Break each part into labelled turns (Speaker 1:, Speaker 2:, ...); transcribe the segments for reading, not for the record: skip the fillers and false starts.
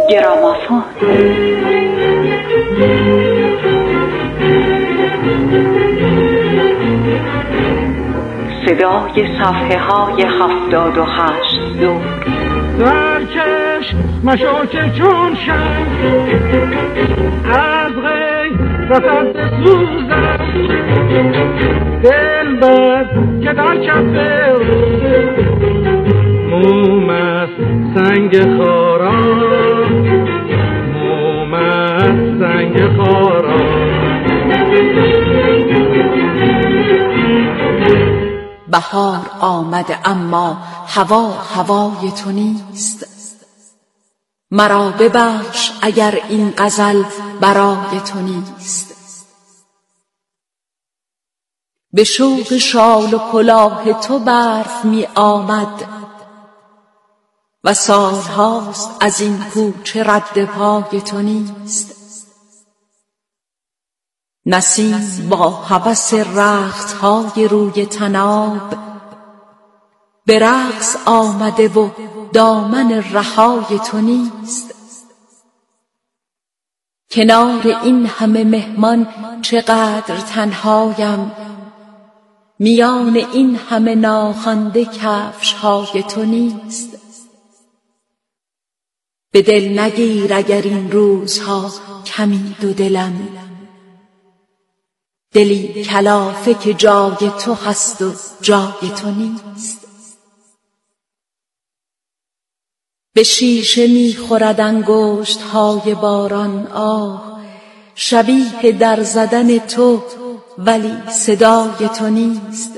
Speaker 1: گرامافون. صدای صفحه های 78 دور.
Speaker 2: درکش مشو که چون شم از غیرتت بسوزم، دل بر که در کف موم است سنگ خارا، موم است سنگ خارا.
Speaker 3: بهار آمده اما هوای تو نیست، مرا ببخش اگر این غزل برای تو نیست. به شوق شال و کلاه تو برف می آمد و سالهاست از این کوچه رد پای تو نیست. نسیم با هوس رختهای روی طناب به رقص آمده و دامن رهای تو نیست. کنار این همه مهمان چقدر تنهایم، میان این همه ناخوانده کفشهای تو نیست. به دل نگیر اگر این روزها کمی دو دلم، دلی کلافه که جای تو هست و جای تو نیست. به شیشه می‌خورد انگشت‌های باران آه، شبیه در زدن تو ولی صدای تو نیست.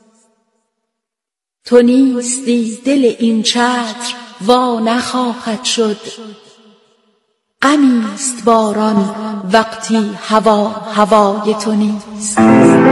Speaker 3: تو نیستی دل این چتر وا نخواهد شد، غمیست باران وقتی هوای تو نیست.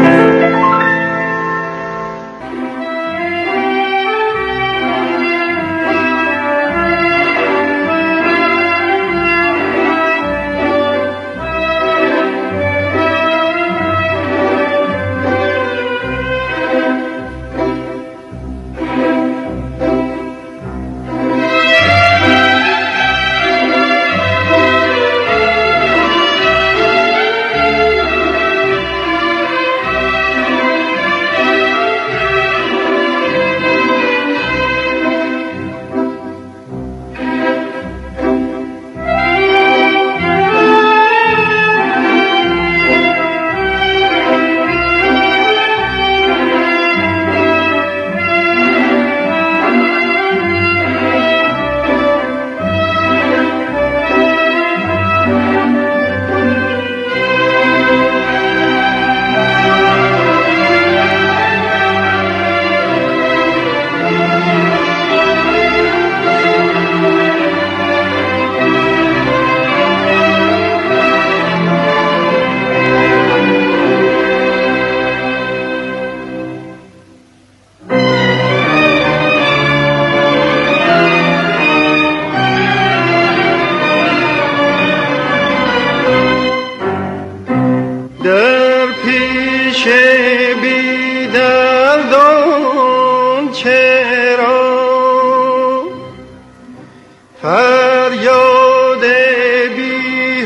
Speaker 2: فریاد بی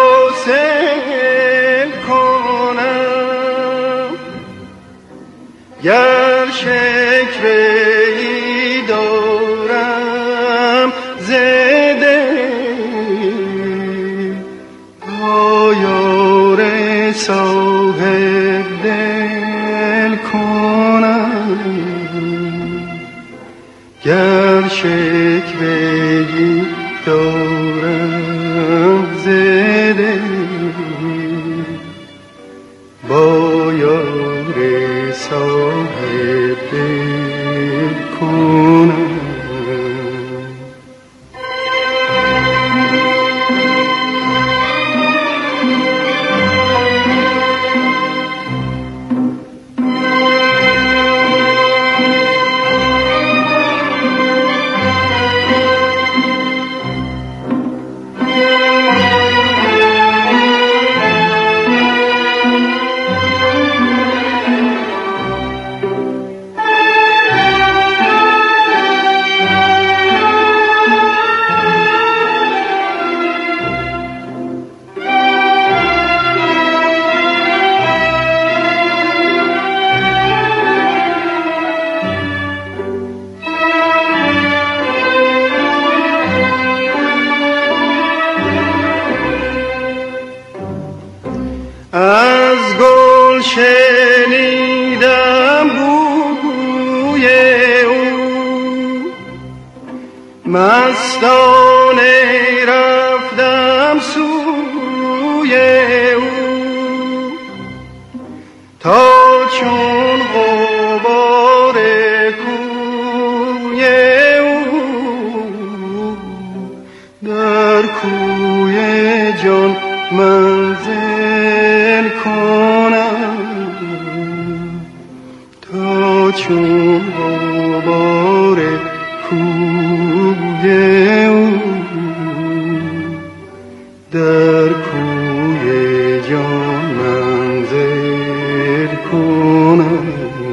Speaker 2: حاصل کنم، گر شکوه‌ای دارم ز دل، با یار صاحب دل کنم، گر شکوه‌ای دارم ز دل، با یار صاحب دل کنم. مستانه رفتم سوی او تا چون غبار کوی او در کوی جان منزل کنم تا چون غبار کوی او در کوی جان منزل کنم.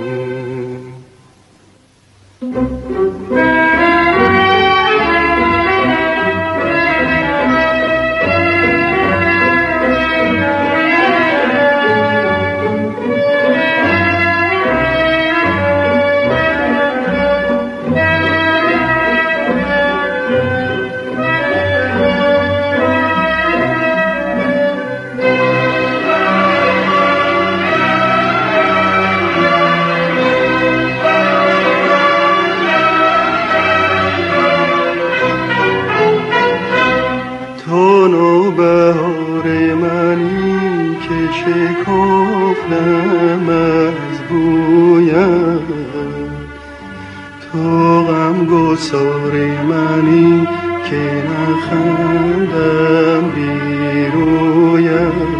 Speaker 2: بهار منی که شکفتم از بویم تو غمگسار منی که نخندم بیرویم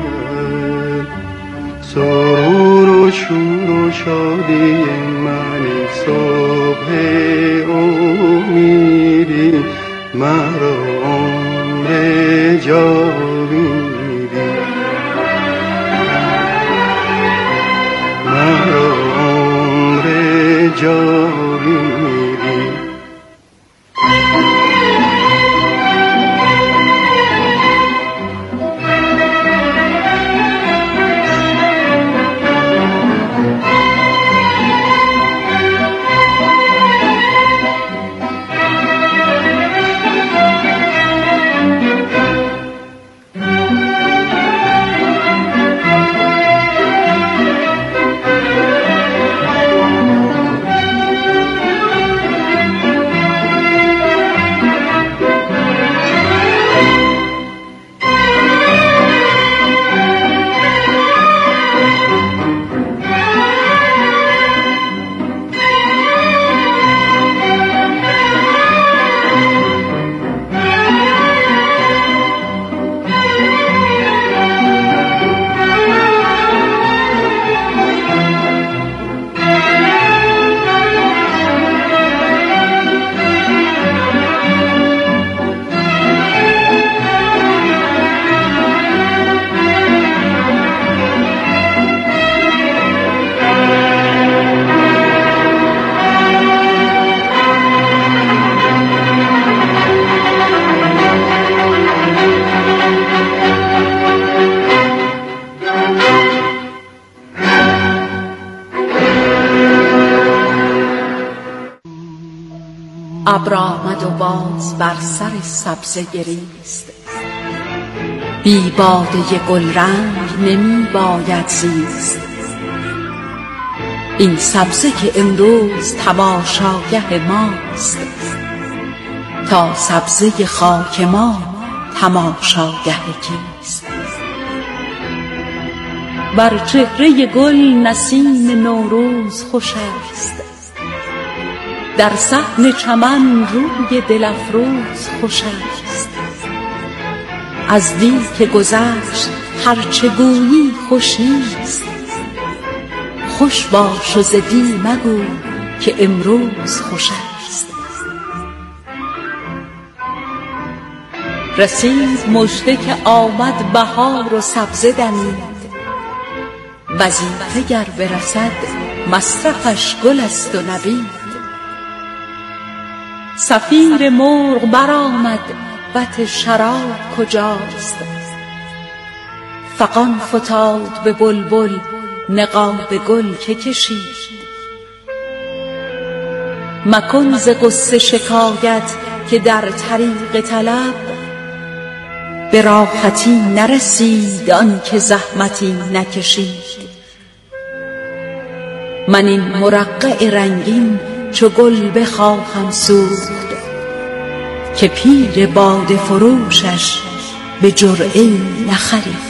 Speaker 2: سرور و شور و شادی منی صبح امیدی مرا جاویدی مرا عمر جاویدی.
Speaker 3: ابر آمد و باز بر سر سبزه گریست بی باده گلرنگ نمی باید زیست این سبزه که امروز تماشاگه ماست تا سبزه خاک ما تماشاگه کیست بر چهره گل نسیم نوروز خوش است در صحن چمن روی دل افروز خوش است از دی که گذشت هرچه گویی خوش نیست خوش باش و ز دی مگو که امروز خوش است رسید مژده که آمد بهار و سبزه دمید وظیفه گر برسد مصرفش گل است و نبید صفیر مرغ برآمد بط شراب کجاست فغان فتاد به بلبل نقاب گل که کشید مکن ز غصه شکایت که در طریق طلب به راحتی نرسید آن که زحمتی نکشید من این مرقع رنگین چو گل بخواهم سوخت که پیر باده فروشش به جرعه‌ای نخرید.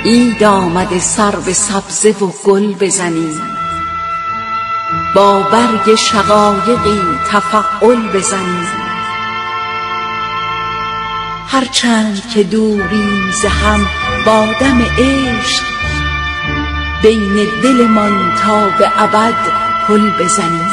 Speaker 3: عید آمده سرو سبزه و گل بزنیم، با برگ شقایقی تفاعل بزنیم. هرچند که دوریم ز هم با دم عشق، بین دلمان تا به ابد پل بزنیم.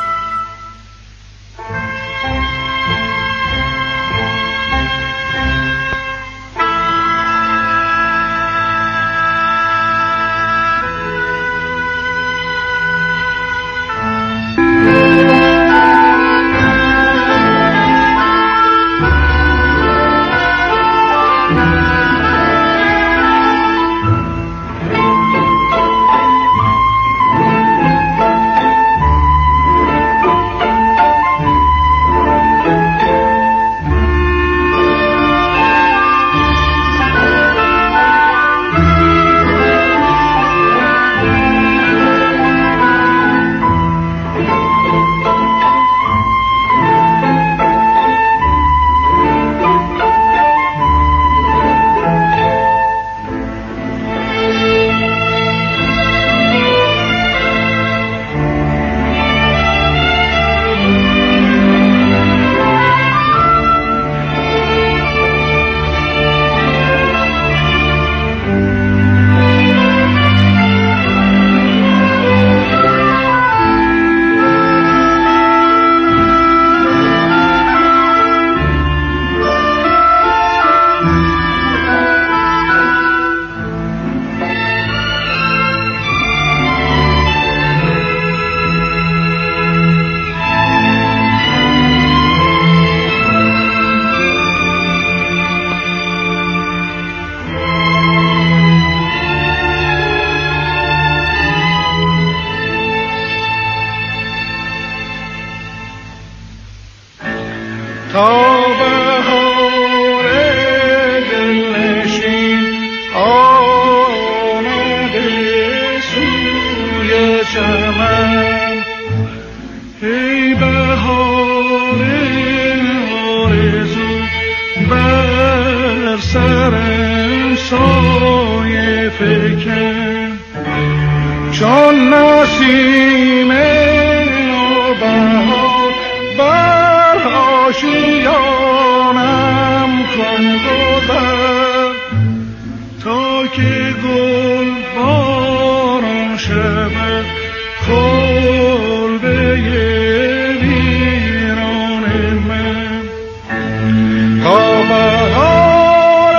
Speaker 4: تا بهار دلنشین آمده سوی چمن، ای بهار آرزو بر سرم سایه فکن، چون نسیم بهار بر آشیانم کن گذر، تا که گل باران شود کلبه ویران من. تا بهار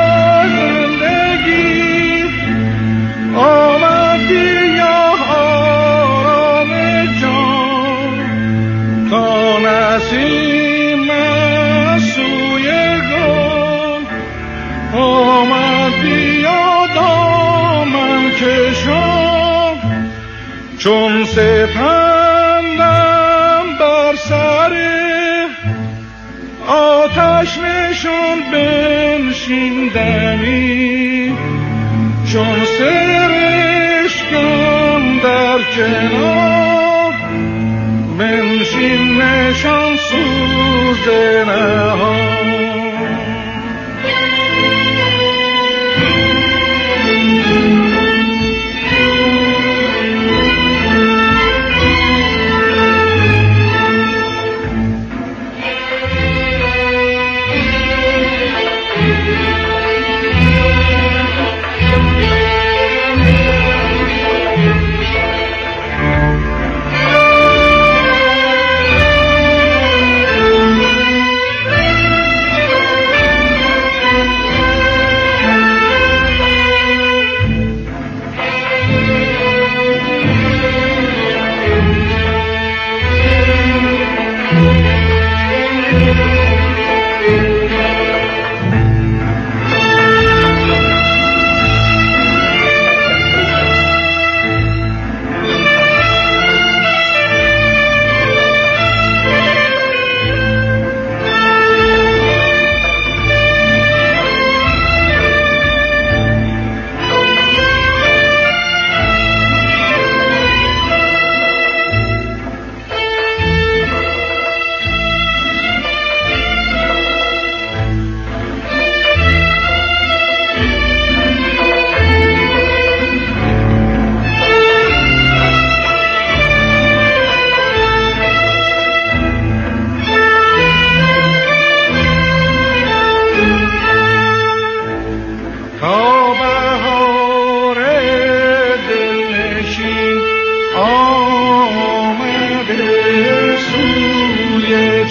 Speaker 4: زندگی آمد بیا آرام جان، تا نسیم سوی گل آمد بیا دامن کشان، چون سپندم بر سر آتش نشان بنشیندمی، چون سرشکم در کنار بنشین نشان سوز نهان.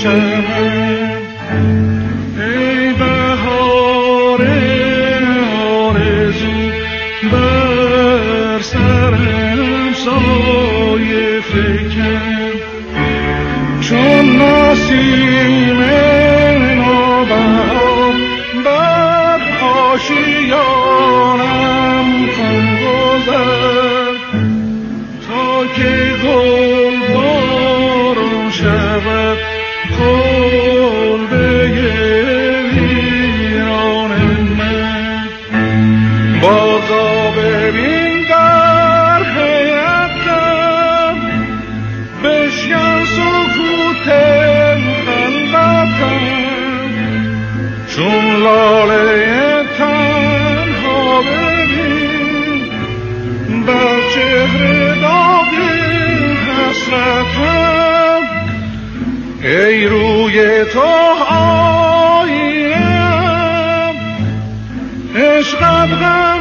Speaker 4: چمن ای بهار آرزو بر سرم سایه فکن چون نسیم نوبهار بر آشیانم کن گذر تا که گل بارون شود کلبه ویران من بازا ببین در حیرتم بشکن سکوت خلوتم چون لاله تنها ببین بر چهره داغ حسرتم ای روی تو آینم عشقم غم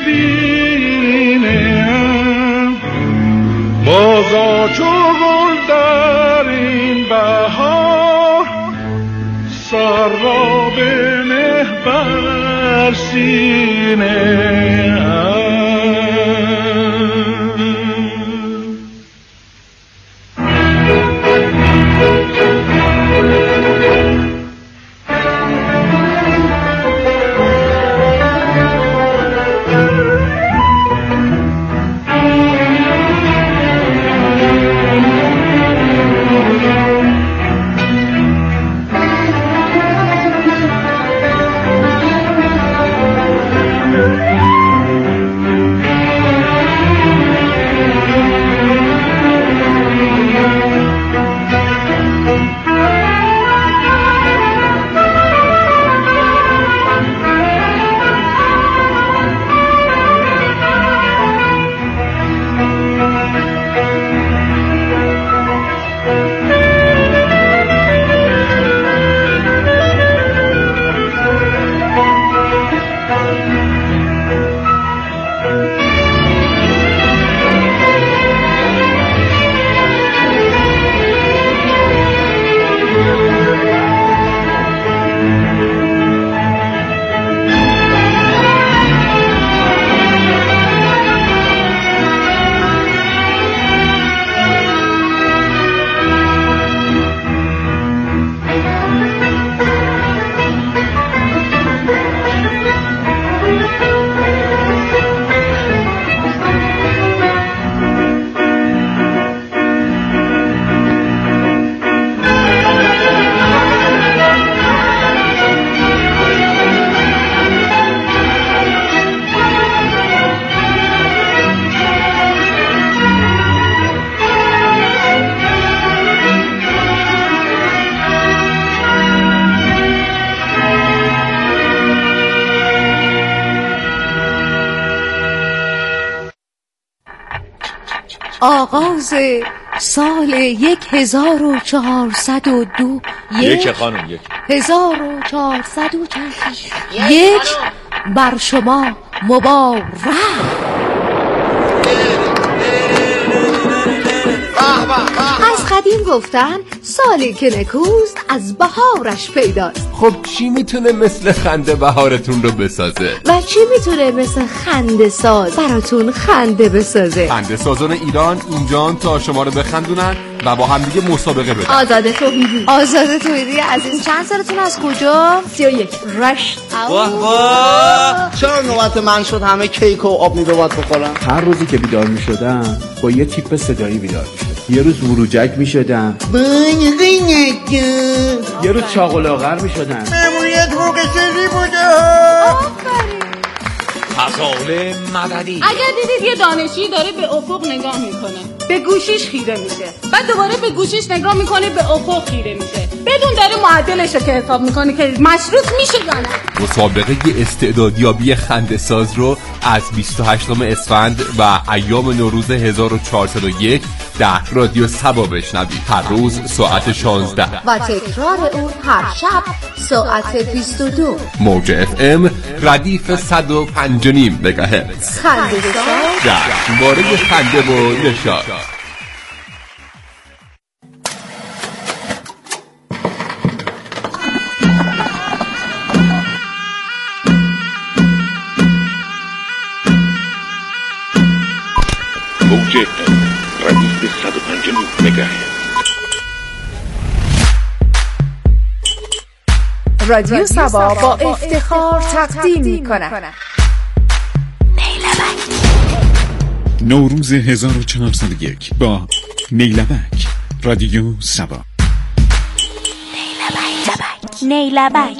Speaker 4: دینم بازا چو گل در این بهار سر را بنه بر سینه
Speaker 3: آغاز سال 1402
Speaker 5: یک خانم
Speaker 3: 1400 یک بر شما مبارک. از قدیم گفتن سالی که نکوست از بهارش پیداست.
Speaker 6: خب چی میتونه مثل خنده بهارتون رو بسازه؟
Speaker 3: و چی میتونه مثل خنده ساز براتون خنده بسازه؟
Speaker 6: خنده سازان ایران اینجان تا شما رو بخندونن و با هم دیگه مسابقه بدن.
Speaker 3: آزاده توحیدی عزیز، چند سالتون، از کجا؟ 31 رشت.
Speaker 7: واه چرا نوبت من شد همه کیک و آب میوه باید بخورم؟
Speaker 8: هر روزی که بیدار میشدم با یه تیپ صدایی بیدار میشدم. یه روز وروجک میشدم، یه روز چاق و لاغر میشدم.
Speaker 7: ماموریت فوق‌سری بوده.
Speaker 5: فضال مددی.
Speaker 9: اگر دیدید یه دانشجویی داره به افق نگاه میکنه، به گوشیش خیره میشه، بعد دوباره به گوشیش نگاه میکنه، به افق خیره میشه، بدون داره معدلش رو که حساب میکنه که مشروط میشه یا نه.
Speaker 6: مسابقه استعدادیابی خنده‌ساز رو از 28 اسفند و ایام نوروز 1401 در رادیو صبا بشنوید. هر روز ساعت 16
Speaker 3: و تکرار اون هر شب ساعت 22.
Speaker 6: موج FM ردیف 105.5 مگاهرتز.
Speaker 3: خنده‌ساز
Speaker 6: جشنواره خنده و نشاط.
Speaker 10: رادیو سبا با افتخار تقدیم می‌کند.
Speaker 11: نوروز 1401 با نیلبک رادیو سبا.
Speaker 12: نیلبک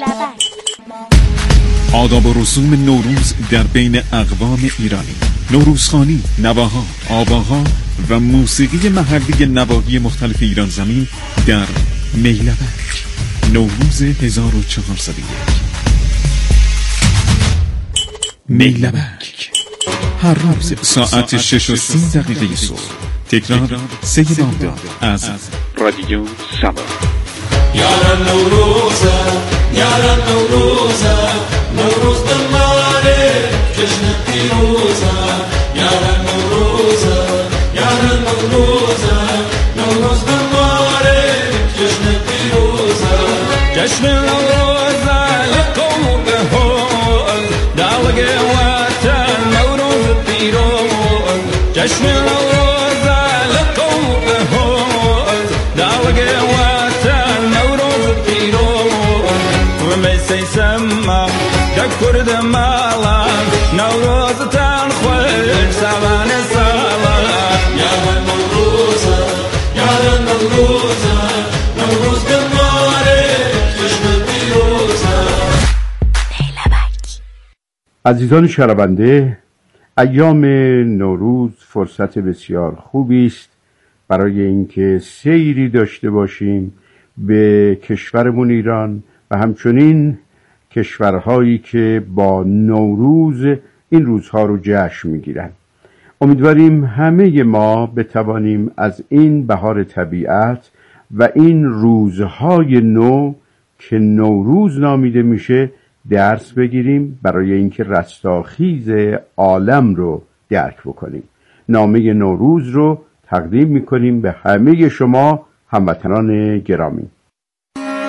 Speaker 11: آداب و رسوم نوروز در بین اقوام ایرانی، نوروزخوانی، نواها، آواها و موسیقی محلی نواحی مختلف ایران زمین در نیلبک نوروز 1401. نیلبک هر روز ساعت 6:30 صبح، تکرار 3 بامداد از رادیو سبا.
Speaker 13: یاران نوروزه، یاران نوروزه، نوروز دماره جشن پیروزه. یاران نوروزه، یاران نوروزه، نوروز دماره جشن پیروزه. جشن نوروزه لقوم هون دعوه وطن نوروز پیروز. جشن نوروزه لقوم هون دعوه سيسمى دكر دمالا نوروز تنخوش سوان الصلاة. يا نوروزة يا نوروزة نوروز دماره جشن پیروزه.
Speaker 8: عزیزان شنونده، ایام نوروز فرصت بسیار خوبی است برای اینکه سیری داشته باشیم به کشورمون ایران و همچنین کشورهایی که با نوروز این روزها رو جشن میگیرن. امیدواریم همه ما بتوانیم از این بهار طبیعت و این روزهای نو که نوروز نامیده میشه درس بگیریم برای اینکه رستاخیز عالم رو درک بکنیم. نامه نوروز رو تقدیم میکنیم به همه شما هموطنان گرامی.